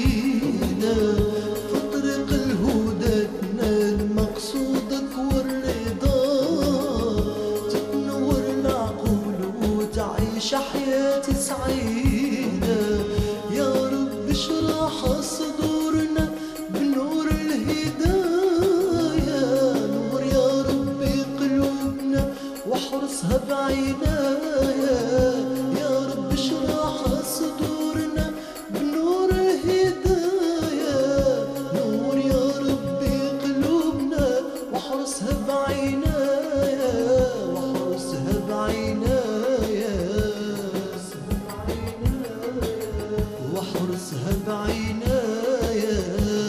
سعينا في طريق الهدى تنال مقصودك والرضا، تتنور العقول وتعيش حياة سعيدة. يا رب اشرح صدورنا بنور الهداية، نور يا ربي قلوبنا واحرسها بعناية. يا رب اشرح صدورنا بنور الهداية، نور يا ربي قلوبنا واحرسها بعناية، واحرسها بعناية، واحرسها بعناية،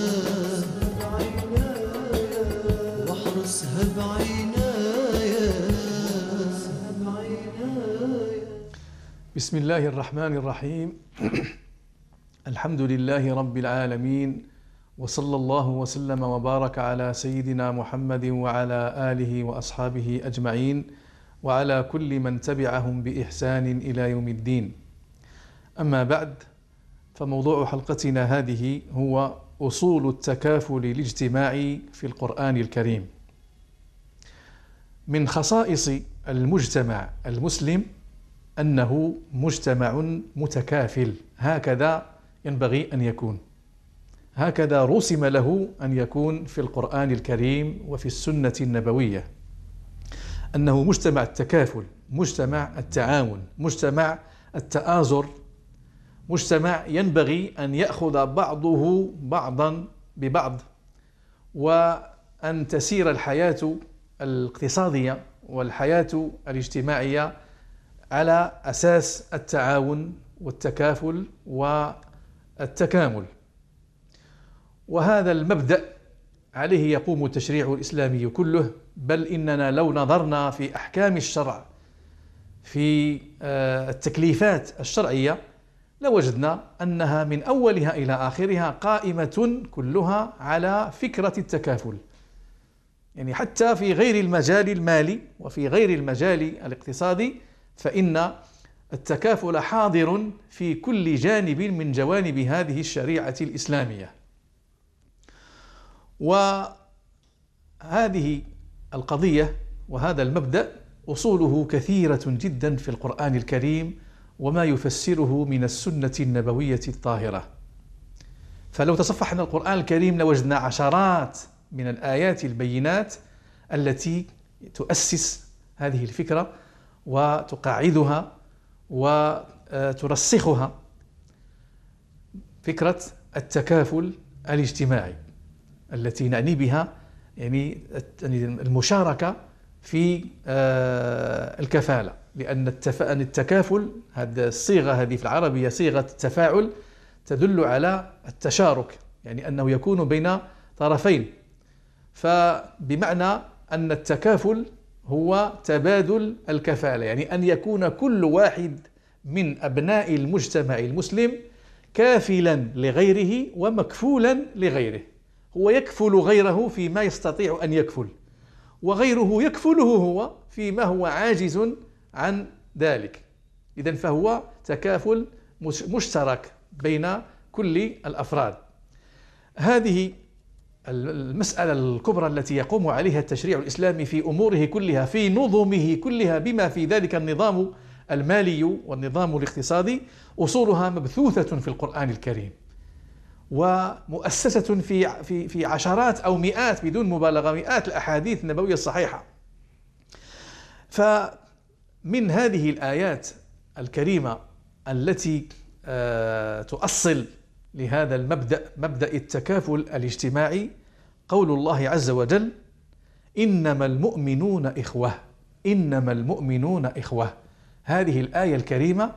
واحرسها بعناية. بسم الله الرحمن الرحيم. الحمد لله رب العالمين، وصلى الله وسلم وبارك على سيدنا محمد وعلى آله وأصحابه أجمعين، وعلى كل من تبعهم بإحسان إلى يوم الدين. أما بعد، فموضوع حلقتنا هذه هو أصول التكافل الاجتماعي في القرآن الكريم. من خصائص المجتمع المسلم أنه مجتمع متكافل، هكذا ينبغي أن يكون، هكذا رسم له أن يكون في القرآن الكريم وفي السنة النبوية، أنه مجتمع التكافل، مجتمع التعاون، مجتمع التآزر، مجتمع ينبغي أن يأخذ بعضه بعضا ببعض، وأن تسير الحياة الاقتصادية والحياة الاجتماعية على أساس التعاون والتكافل والتكامل. وهذا المبدأ عليه يقوم التشريع الإسلامي كله، بل إننا لو نظرنا في أحكام الشرع في التكليفات الشرعية لوجدنا أنها من أولها إلى آخرها قائمة كلها على فكرة التكافل. يعني حتى في غير المجال المالي وفي غير المجال الاقتصادي فإن التكافل حاضر في كل جانب من جوانب هذه الشريعة الإسلامية. وهذه القضية وهذا المبدأ أصوله كثيرة جدا في القرآن الكريم وما يفسره من السنة النبوية الطاهرة. فلو تصفحنا القرآن الكريم لوجدنا عشرات من الآيات البينات التي تؤسس هذه الفكرة وتقاعدها وترسخها، فكرة التكافل الاجتماعي التي نعني بها يعني المشاركة في الكفالة، لأن التكافل هذه الصيغة هذه في العربية صيغة التفاعل تدل على التشارك، يعني أنه يكون بين طرفين. فبمعنى أن التكافل هو تبادل الكفالة، يعني أن يكون كل واحد من أبناء المجتمع المسلم كافلا لغيره ومكفولا لغيره، هو يكفل غيره فيما يستطيع أن يكفل، وغيره يكفله هو فيما هو عاجز عن ذلك. إذن فهو تكافل مشترك بين كل الأفراد. هذه المسألة الكبرى التي يقوم عليها التشريع الإسلامي في أموره كلها، في نظمه كلها، بما في ذلك النظام المالي والنظام الاقتصادي، أصولها مبثوثة في القرآن الكريم ومؤسسة في عشرات أو مئات بدون مبالغة، مئات الأحاديث النبوية الصحيحة. فمن هذه الآيات الكريمة التي تؤصل لهذا المبدأ، مبدأ التكافل الاجتماعي، قول الله عز وجل: إنما المؤمنون إخوة، إنما المؤمنون إخوة. هذه الآية الكريمة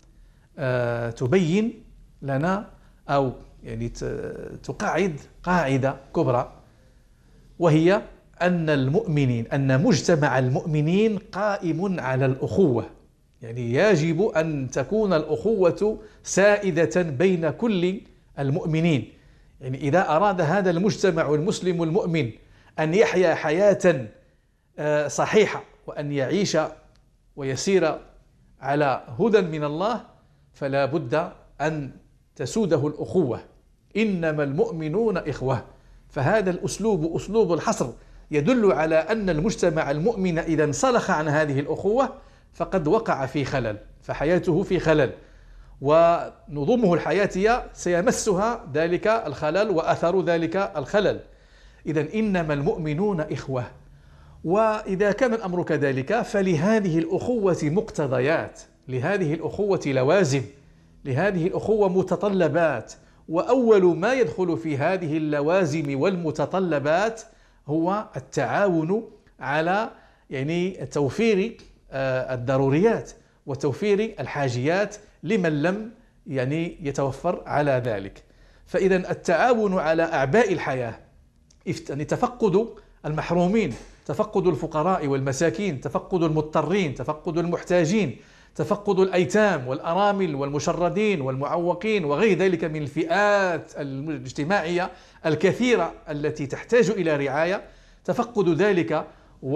تبين لنا أو يعني تقعد قاعدة كبرى، وهي أن مجتمع المؤمنين قائم على الأخوة. يعني يجب أن تكون الأخوة سائدة بين كل المؤمنين. يعني إذا أراد هذا المجتمع المسلم المؤمن أن يحيا حياة صحيحة وأن يعيش ويسير على هدى من الله، فلا بد أن تسوده الأخوة، إنما المؤمنون إخوة. فهذا الأسلوب أسلوب الحصر يدل على أن المجتمع المؤمن إذا انسلخ عن هذه الأخوة فقد وقع في خلل، فحياته في خلل، ونظمه الحياتية سيمسها ذلك الخلل وأثر ذلك الخلل. إذن إنما المؤمنون إخوة. وإذا كان الأمر كذلك فلهذه الأخوة مقتضيات، لهذه الأخوة لوازم، لهذه الأخوة متطلبات. وأول ما يدخل في هذه اللوازم والمتطلبات هو التعاون على توفير الضروريات وتوفير الحاجيات لمن لم يتوفر على ذلك. فإذا التعاون على أعباء الحياة، تفقد المحرومين، تفقد الفقراء والمساكين، تفقد المضطرين، تفقد المحتاجين، تفقد الأيتام والأرامل والمشردين والمعوقين وغير ذلك من الفئات الاجتماعية الكثيرة التي تحتاج إلى رعاية، تفقد ذلك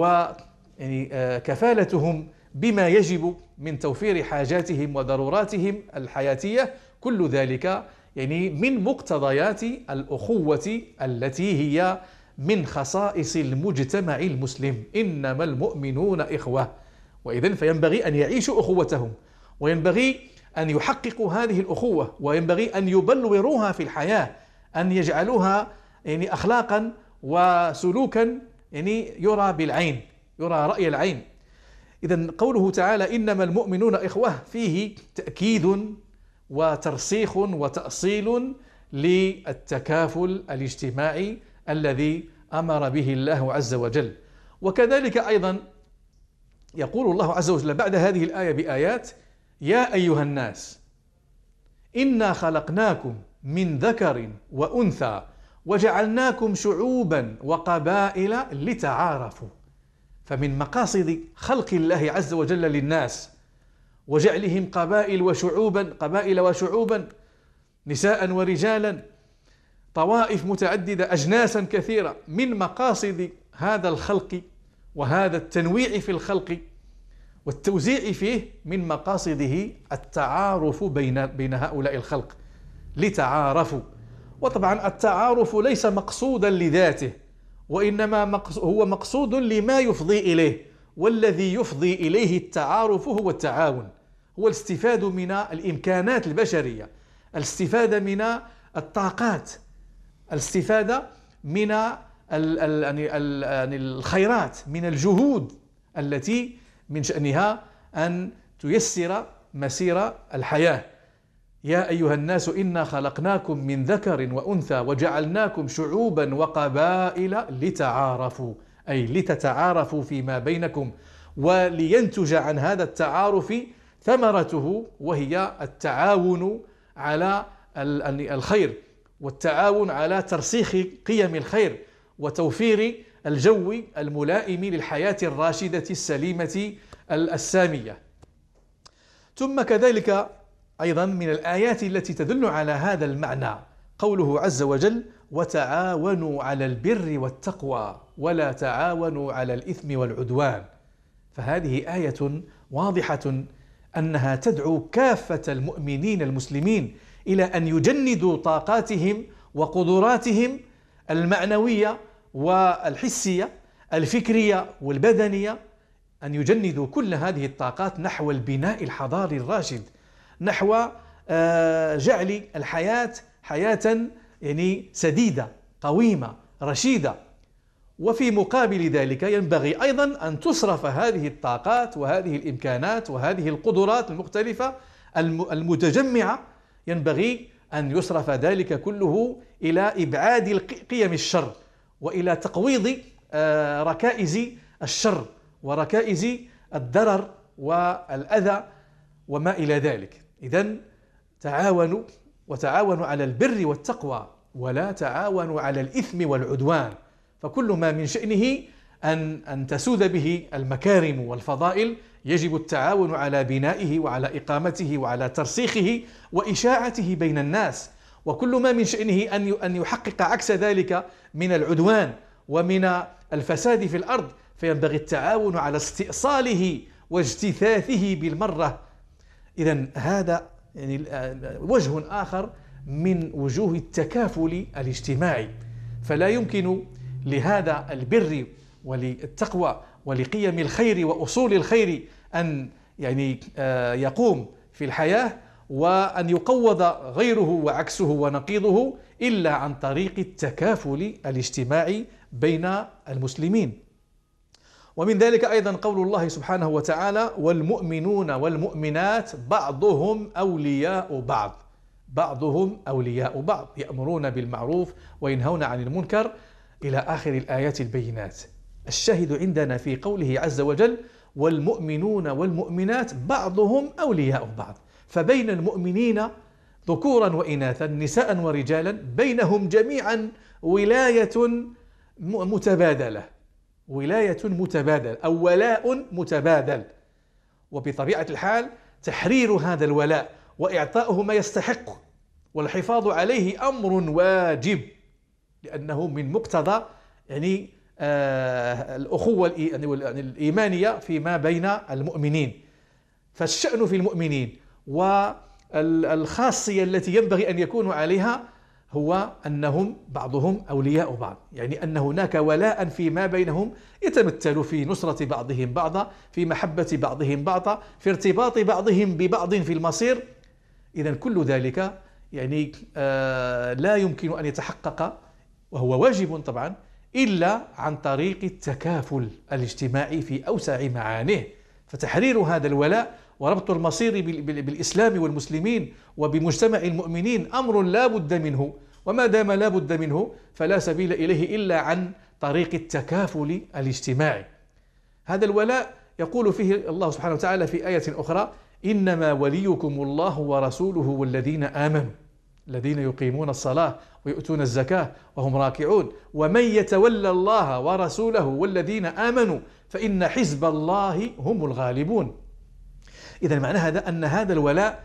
وكفالتهم بما يجب من توفير حاجاتهم وضروراتهم الحياتية، كل ذلك من مقتضيات الأخوة التي هي من خصائص المجتمع المسلم. إنما المؤمنون إخوة. وإذن فينبغي أن يعيشوا أخوتهم، وينبغي أن يحققوا هذه الأخوة، وينبغي أن يبلوروها في الحياة، أن يجعلوها أخلاقا وسلوكا يرى بالعين، يرى رأي العين. إذن قوله تعالى إنما المؤمنون إخوة فيه تأكيد وترسيخ وتأصيل للتكافل الاجتماعي الذي أمر به الله عز وجل. وكذلك أيضا يقول الله عز وجل بعد هذه الآية بآيات: يا أيها الناس إنا خلقناكم من ذكر وأنثى وجعلناكم شعوبا وقبائل لتعارفوا. فمن مقاصد خلق الله عز وجل للناس وجعلهم قبائل وشعوبا، نساء ورجالا، طوائف متعددة، أجناسا كثيرة، من مقاصد هذا الخلق وهذا التنويع في الخلق والتوزيع فيه، من مقاصده التعارف بين هؤلاء الخلق لتعارفوا. وطبعا التعارف ليس مقصودا لذاته، وإنما هو مقصود لما يفضي إليه، والذي يفضي إليه التعارف هو التعاون، هو الاستفادة من الإمكانات البشرية، الاستفادة من الطاقات، الاستفادة من الخيرات، من الجهود التي من شأنها أن تيسر مسير الحياة. يا أيها الناس إنا خلقناكم من ذكر وأنثى وجعلناكم شعوبا وقبائل لتعارفوا، أي لتتعارفوا فيما بينكم، ولينتج عن هذا التعارف ثمرته، وهي التعاون على الخير، والتعاون على ترسيخ قيم الخير، وتوفير الجو الملائم للحياة الراشدة السليمة السامية. ثم كذلك أيضا من الآيات التي تدل على هذا المعنى قوله عز وجل: وتعاونوا على البر والتقوى ولا تعاونوا على الإثم والعدوان. فهذه آية واضحة أنها تدعو كافة المؤمنين المسلمين إلى أن يجندوا طاقاتهم وقدراتهم المعنوية والحسية، الفكرية والبدنية، أن يجندوا كل هذه الطاقات نحو البناء الحضاري الراشد، نحو جعل الحياة حياة سديدة قويمة رشيدة. وفي مقابل ذلك ينبغي أيضا أن تصرف هذه الطاقات وهذه الإمكانات وهذه القدرات المختلفة المتجمعة، ينبغي أن يصرف ذلك كله إلى إبعاد قيم الشر، وإلى تقويض ركائز الشر وركائز الضرر والأذى وما إلى ذلك. إذن وتعاونوا على البر والتقوى ولا تعاونوا على الإثم والعدوان. فكل ما من شأنه أن تسود به المكارم والفضائل يجب التعاون على بنائه وعلى إقامته وعلى ترسيخه وإشاعته بين الناس. وكل ما من شأنه أن يحقق عكس ذلك من العدوان ومن الفساد في الأرض، فينبغي التعاون على استئصاله واجتثاثه بالمرة. إذن هذا وجه آخر من وجوه التكافل الاجتماعي. فلا يمكن لهذا البر وللتقوى ولقيم الخير وأصول الخير أن يقوم في الحياة وأن يقوض غيره وعكسه ونقيضه إلا عن طريق التكافل الاجتماعي بين المسلمين. ومن ذلك أيضا قول الله سبحانه وتعالى: والمؤمنون والمؤمنات بعضهم أولياء بعض، بعضهم أولياء بعض، يأمرون بالمعروف وينهون عن المنكر، إلى آخر الآيات البينات. الشاهد عندنا في قوله عز وجل: والمؤمنون والمؤمنات بعضهم أولياء بعض، فبين المؤمنين ذكورا وإناثا نساء ورجالا بينهم جميعا ولاية متبادلة، ولاية متبادلة أو ولاء متبادل. وبطبيعة الحال تحرير هذا الولاء وإعطاؤه ما يستحق والحفاظ عليه أمر واجب، لأنه من مقتضى الأخوة الإيمانية فيما بين المؤمنين. فالشأن في المؤمنين والخاصية التي ينبغي أن يكونوا عليها هو أنهم بعضهم أولياء بعض، يعني أن هناك ولاء فيما بينهم يتمثل في نصرة بعضهم بعضا، في محبة بعضهم بعضا، في ارتباط بعضهم ببعض في المصير. إذن كل ذلك لا يمكن أن يتحقق، وهو واجب طبعا، إلا عن طريق التكافل الاجتماعي في أوسع معانيه. فتحرير هذا الولاء وربط المصير بالإسلام والمسلمين وبمجتمع المؤمنين أمر لا بد منه، وما دام لا بد منه فلا سبيل إليه إلا عن طريق التكافل الاجتماعي. هذا الولاء يقول فيه الله سبحانه وتعالى في آية أخرى: إنما وليكم الله ورسوله والذين آمنوا الذين يقيمون الصلاة ويؤتون الزكاة وهم راكعون ومن يتولى الله ورسوله والذين آمنوا فإن حزب الله هم الغالبون. إذا معنى هذا أن هذا الولاء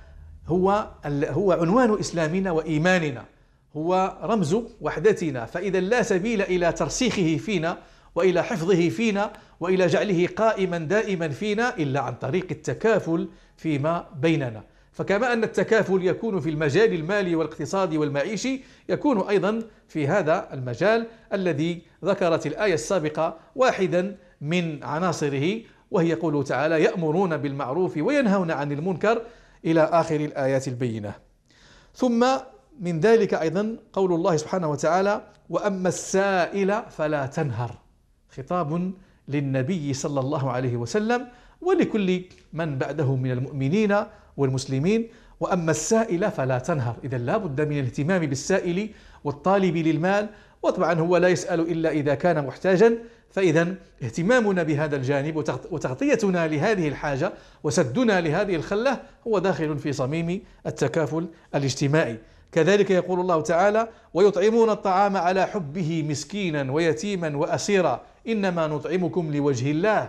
هو عنوان إسلامنا وإيماننا، هو رمز وحدتنا. فإذا لا سبيل إلى ترسيخه فينا وإلى حفظه فينا وإلى جعله قائما دائما فينا إلا عن طريق التكافل فيما بيننا. فكما أن التكافل يكون في المجال المالي والاقتصادي والمعيشي، يكون أيضا في هذا المجال الذي ذكرت الآية السابقة واحدا من عناصره، وهي قوله تعالى: يأمرون بالمعروف وينهون عن المنكر، إلى آخر الآيات البينة. ثم من ذلك أيضا قول الله سبحانه وتعالى: وأما السائل فلا تنهر، خطاب للنبي صلى الله عليه وسلم ولكل من بعده من المؤمنين والمسلمين. وأما السائل فلا تنهر، إذا لا بد من الاهتمام بالسائل والطالب للمال، وطبعا هو لا يسأل إلا إذا كان محتاجا. فإذا اهتمامنا بهذا الجانب وتغطيتنا لهذه الحاجة وسدنا لهذه الخلة هو داخل في صميم التكافل الاجتماعي. كذلك يقول الله تعالى: ويطعمون الطعام على حبه مسكينا ويتيما وأسيرا إنما نطعمكم لوجه الله.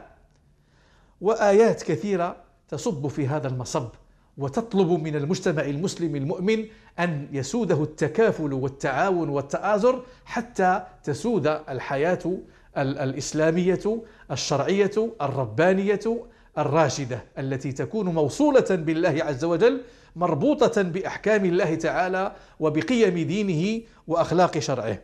وآيات كثيرة تصب في هذا المصب وتطلب من المجتمع المسلم المؤمن أن يسوده التكافل والتعاون والتآزر حتى تسود الحياة الإسلامية الشرعية الربانية الراشدة، التي تكون موصولة بالله عز وجل، مربوطة بأحكام الله تعالى وبقيم دينه وأخلاق شرعه.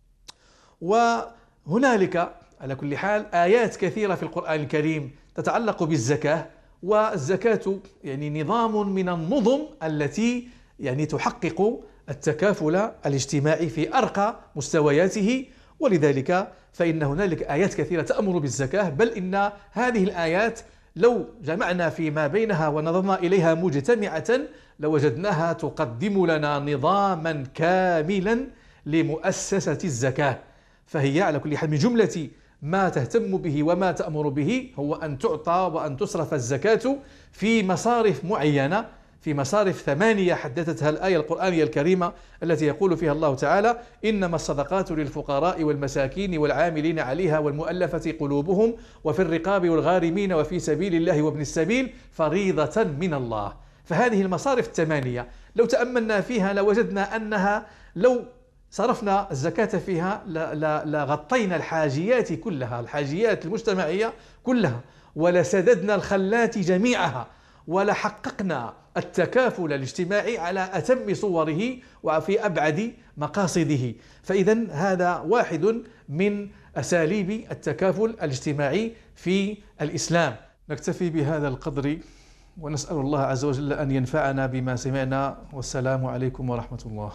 وهنالك على كل حال آيات كثيرة في القرآن الكريم تتعلق بالزكاة، والزكاة نظام من النظم التي تحقق التكافل الاجتماعي في أرقى مستوياته. ولذلك فإن هنالك آيات كثيرة تأمر بالزكاة، بل إن هذه الآيات لو جمعنا فيما بينها ونظرنا إليها مجتمعة لوجدناها تقدم لنا نظاما كاملا لمؤسسة الزكاة. فهي على كل حال من جملة ما تهتم به وما تأمر به هو أن تعطى وأن تصرف الزكاة في مصارف معينة، في مصارف 8 حددتها الآية القرآنية الكريمة التي يقول فيها الله تعالى: إنما الصدقات للفقراء والمساكين والعاملين عليها والمؤلفة قلوبهم وفي الرقاب والغارمين وفي سبيل الله وابن السبيل فريضة من الله. فهذه المصارف 8 لو تأملنا فيها لوجدنا أنها لو صرفنا الزكاة فيها لغطينا الحاجيات كلها، الحاجيات المجتمعية كلها، ولسددنا الخلات جميعها، ولحققنا التكافل الاجتماعي على أتم صوره وفي أبعد مقاصده. فإذا هذا واحد من أساليب التكافل الاجتماعي في الإسلام. نكتفي بهذا القدر ونسأل الله عز وجل أن ينفعنا بما سمعنا، والسلام عليكم ورحمة الله.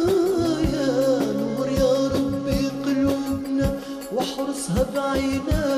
واحرسها بعيناك